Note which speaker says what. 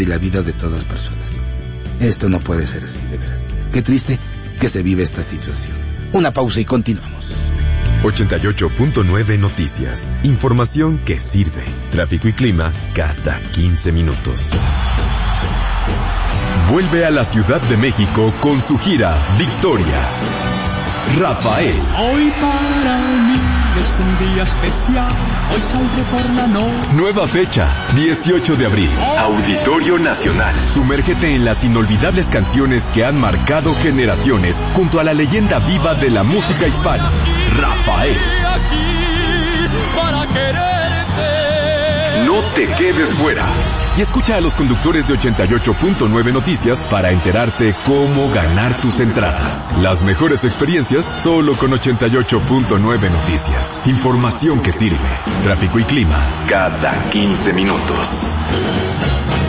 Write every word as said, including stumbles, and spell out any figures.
Speaker 1: y la vida de todas las personas. Esto no puede ser así, de veras. Qué triste que se vive esta situación. Una pausa y continuamos.
Speaker 2: ochenta y ocho punto nueve Noticias. Información que sirve. Tráfico y clima cada quince minutos. Vuelve a la Ciudad de México con su gira Victoria. Rafael.
Speaker 3: Hoy para mí es un día especial. Hoy saldré por la noche.
Speaker 2: Nueva fecha, dieciocho de abril. Auditorio Nacional. Sumérgete en las inolvidables canciones que han marcado generaciones junto a la leyenda viva de la música hispana, Rafael. No te quedes fuera. Y escucha a los conductores de ochenta y ocho punto nueve Noticias para enterarte cómo ganar tus entradas. Las mejores experiencias solo con ochenta y ocho punto nueve Noticias. Información que sirve. Tráfico y clima cada quince minutos.